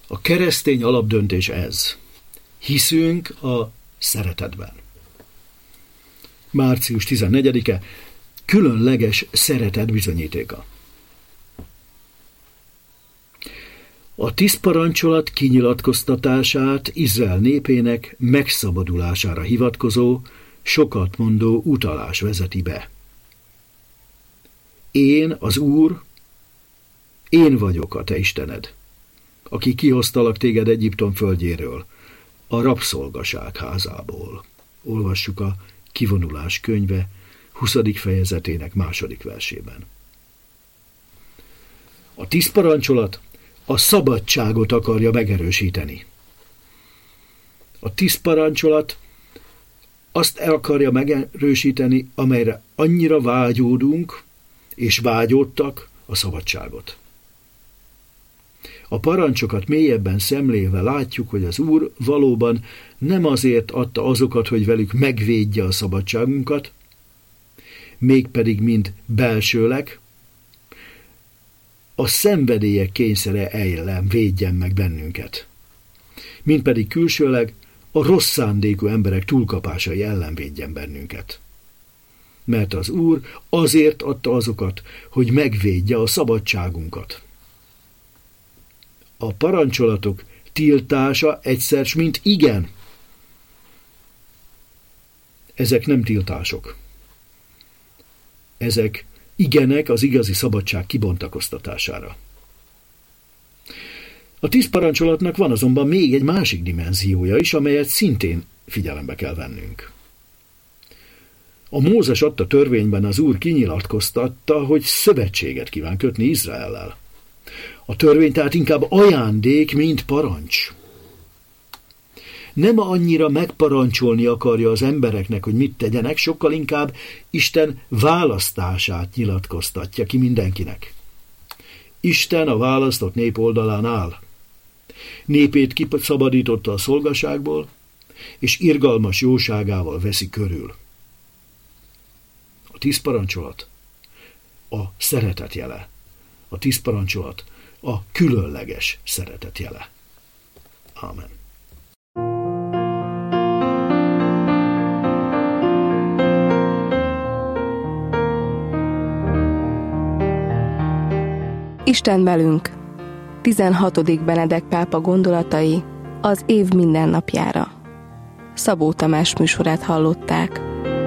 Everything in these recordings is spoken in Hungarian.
A keresztény alapdöntés ez. Hiszünk a szeretetben. Március 14-e különleges szeretet bizonyítéka. A 10 parancsolat kinyilatkoztatását Izrael népének megszabadulására hivatkozó, sokat mondó utalás vezeti be. Én, az Úr, én vagyok a te Istened, aki kihoztalak téged Egyiptom földjéről, a rabszolgaság házából. Olvassuk a Kivonulás könyve 20. fejezetének 2. versében. A 10 parancsolat a szabadságot akarja megerősíteni. A 10 parancsolat azt akarja megerősíteni, amelyre annyira vágyódunk, és vágyódtak, a szabadságot. A parancsokat mélyebben szemlélve látjuk, hogy az Úr valóban nem azért adta azokat, hogy velük megvédje a szabadságunkat, mégpedig mind belsőleg, a szenvedélyek kényszere ellen védjen meg bennünket, mind pedig külsőleg a rossz szándékú emberek túlkapásai ellen védjen bennünket. Mert az Úr azért adta azokat, hogy megvédje a szabadságunkat. A parancsolatok tiltása egyszer s mint igen. Ezek nem tiltások. Ezek igenek az igazi szabadság kibontakoztatására. A 10 parancsolatnak van azonban még egy másik dimenziója is, amelyet szintén figyelembe kell vennünk. A Mózes adta törvényben az Úr kinyilatkoztatta, hogy szövetséget kíván kötni Izraellel. A törvény tehát inkább ajándék, mint parancs. Nem annyira megparancsolni akarja az embereknek, hogy mit tegyenek, sokkal inkább Isten választását nyilatkoztatja ki mindenkinek. Isten a választott nép oldalán áll. Népét kiszabadította a szolgaságból, és irgalmas jóságával veszi körül. A 10 parancsolat a szeretet jele. A 10 parancsolat a különleges szeretet jele. Ámen. Isten velünk. 16. Benedek pápa gondolatai az év mindennapjára. Szabó Tamás műsorát hallották.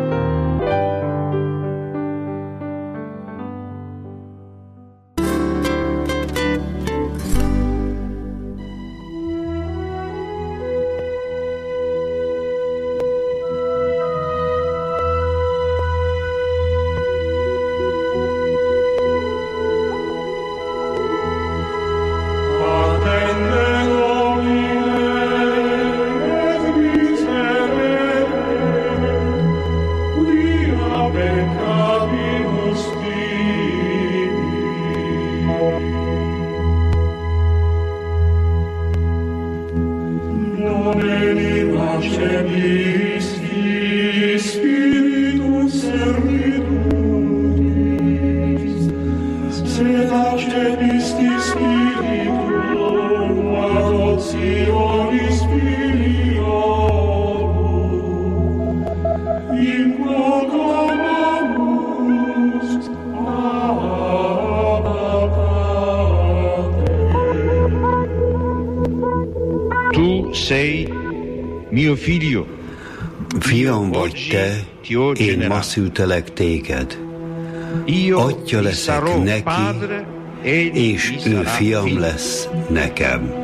Fiam vagy te, én ma szültelek téged. Atya leszek neki, és ő fiam lesz nekem.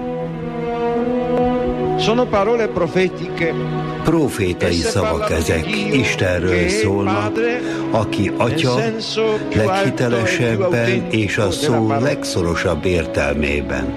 Profétai szavak ezek, Istenről szólnak, aki atya leghitelesebben és a szó legszorosabb értelmében.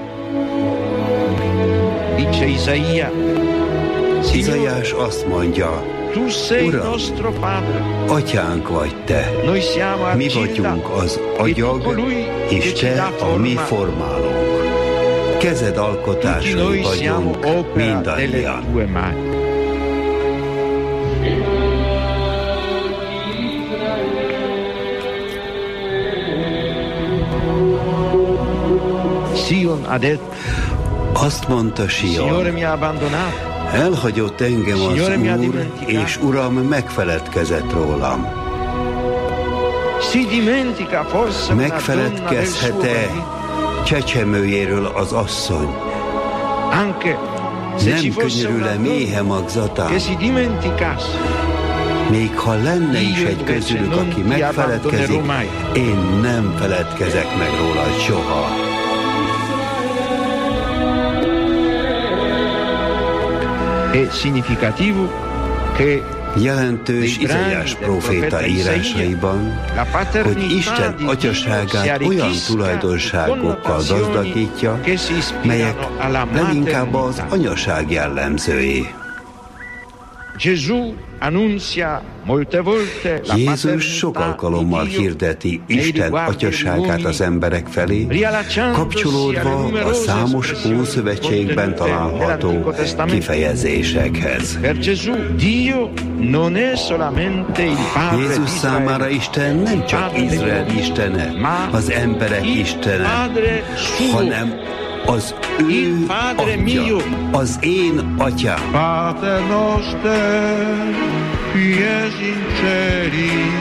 Izaiás azt mondja, Uram, atyánk vagy te, mi vagyunk az agyag, és te a mi formálónk. Kezed alkotásai vagyunk mindannyian. Azt mondta Sion, elhagyott engem az Úr, és Uram megfeledkezett rólam. Megfeledkezhet-e csecsemőjéről az asszony? Nem könyörül-e méhe magzatán? Még ha lenne is egy közülük, aki megfeledkezik, én nem feledkezek meg róla soha. Jelentős Izaiás próféta írásaiban, hogy Isten atyaságát olyan tulajdonságokkal gazdagítja, melyek leginkább az anyaság jellemzői. Jézus sok alkalommal hirdeti Isten atyaságát az emberek felé, kapcsolódva a számos Ószövetségben található kifejezésekhez. Jézus számára Isten nem csak Izrael istene, az emberek istene, hanem az ő atya, az én atyám. Pater noster, qui es in celi,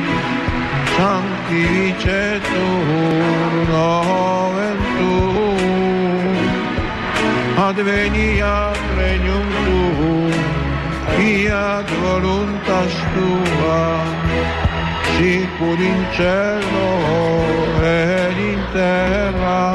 sanctificetur nomen tuum, adveniat regnum tuum, fiat voluntas tua, sicut in cielo et in terra.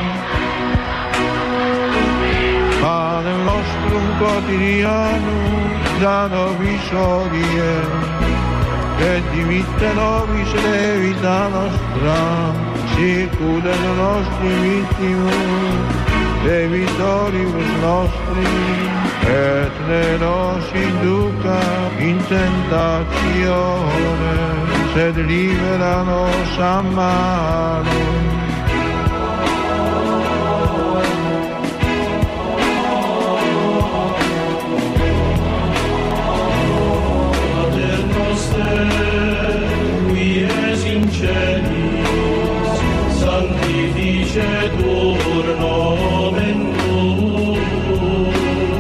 Panem nostrum quotidianum da nobis hodie, et dimitte nobis debita nostra, sicut et nostri vittimus debitoribus nostri, et ne nos induca in tentatione, sed libera nos a malo. Sanctificetur nomen tuum,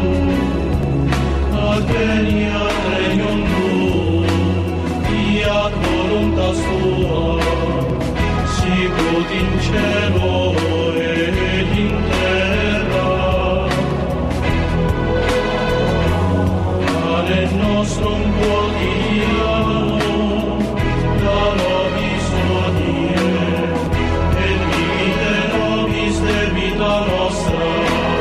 adveniat regnum tuum, fiat voluntas tua, sicut in cielo et in terra. Panem nostrum quotidianum da nobis hodie, debita nostra,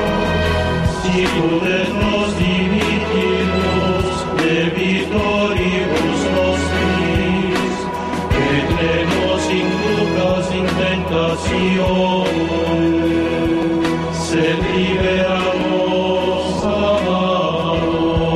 sicut et nos dimittimus debitoribus nostris, et ne nos inducas in tentatione, sed libera nos a malo.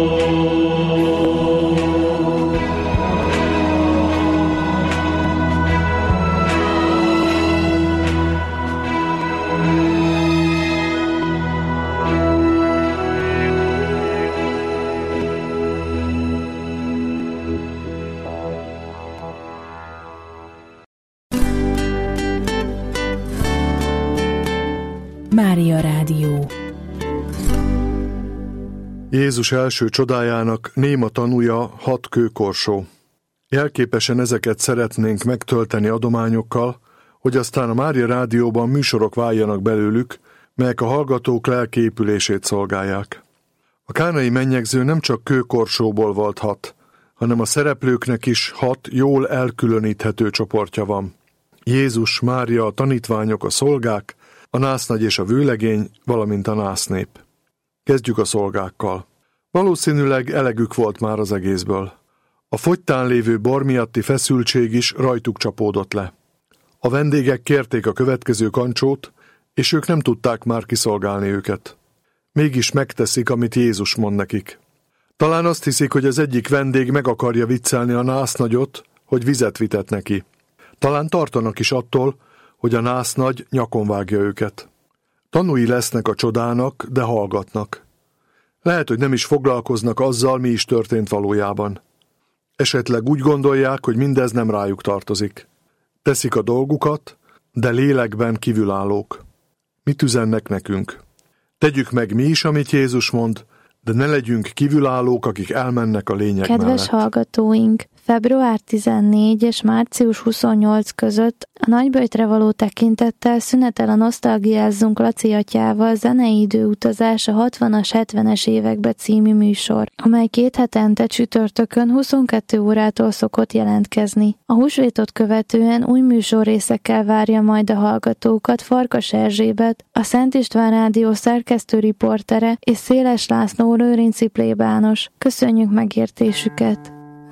Mária Rádió. Jézus első csodájának néma tanúja 6 kőkorsó. Jelképesen ezeket szeretnénk megtölteni adományokkal, hogy aztán a Mária Rádióban műsorok váljanak belőlük, melyek a hallgatók lelkiépülését szolgálják. A kánai mennyegző nem csak kőkorsóból volt 6, hanem a szereplőknek is 6 jól elkülöníthető csoportja van. Jézus, Mária, a tanítványok, a szolgák, a násznagy és a vőlegény, valamint a násznép. Kezdjük a szolgákkal. Valószínűleg elegük volt már az egészből. A fogytán lévő bor miatti feszültség is rajtuk csapódott le. A vendégek kérték a következő kancsót, és ők nem tudták már kiszolgálni őket. Mégis megteszik, amit Jézus mond nekik. Talán azt hiszik, hogy az egyik vendég meg akarja viccelni a násznagyot, hogy vizet vitet neki. Talán tartanak is attól, hogy a násznagy nyakon vágja őket. Tanúi lesznek a csodának, de hallgatnak. Lehet, hogy nem is foglalkoznak azzal, mi is történt valójában. Esetleg úgy gondolják, hogy mindez nem rájuk tartozik. Teszik a dolgukat, de lélekben kívülállók. Mit üzennek nekünk? Tegyük meg mi is, amit Jézus mond, de ne legyünk kívülállók, akik elmennek a lényeg Kedves mellett. hallgatóink, február 14 és március 28 között a Nagyböjtre való tekintettel szünetel a Nosztalgiázzunk Laci atyával zenei időutazás a 60-as, 70-es évekbe című műsor, amely 2 hetente csütörtökön 22 órától szokott jelentkezni. A húsvétot követően új műsorrészekkel várja majd a hallgatókat Farkas Erzsébet, a Szent István Rádió szerkesztő riportere és Széles László lőrinci plébános. Köszönjük megértésüket!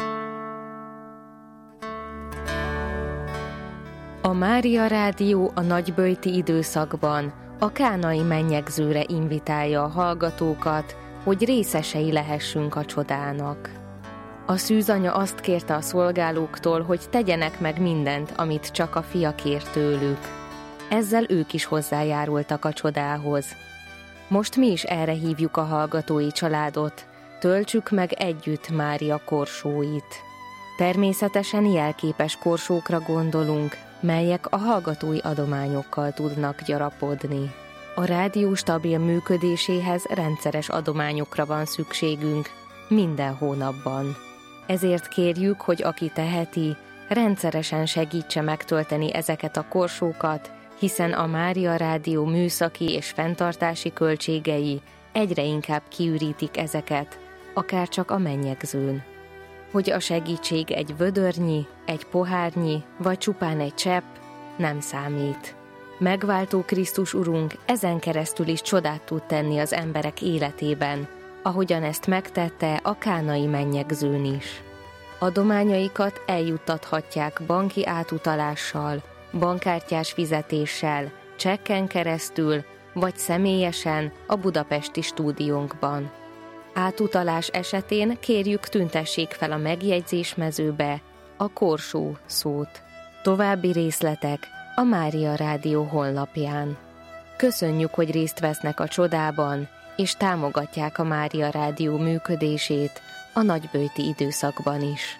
A Mária Rádió a nagyböjti időszakban a kánai mennyegzőre invitálja a hallgatókat, hogy részesei lehessünk a csodának. A szűzanya azt kérte a szolgálóktól, hogy tegyenek meg mindent, amit csak a fia kér tőlük. Ezzel ők is hozzájárultak a csodához. Most mi is erre hívjuk a hallgatói családot, töltsük meg együtt Mária korsóit. Természetesen jelképes korsókra gondolunk, melyek a hallgatói adományokkal tudnak gyarapodni. A rádió stabil működéséhez rendszeres adományokra van szükségünk minden hónapban. Ezért kérjük, hogy aki teheti, rendszeresen segítse megtölteni ezeket a korsókat, hiszen a Mária Rádió műszaki és fenntartási költségei egyre inkább kiürítik ezeket, akár csak a mennyegzőn. Hogy a segítség egy vödörnyi, egy pohárnyi, vagy csupán egy csepp, nem számít. Megváltó Krisztus Urunk ezen keresztül is csodát tud tenni az emberek életében, ahogyan ezt megtette a kánai mennyegzőn is. Adományaikat eljuttathatják banki átutalással, bankkártyás fizetéssel, csekken keresztül, vagy személyesen a budapesti stúdiónkban. Átutalás esetén kérjük, tüntessék fel a megjegyzésmezőbe a korsó szót. További részletek a Mária Rádió honlapján. Köszönjük, hogy részt vesznek a csodában, és támogatják a Mária Rádió működését a nagyböjti időszakban is.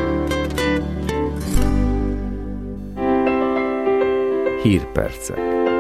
Hírpercek.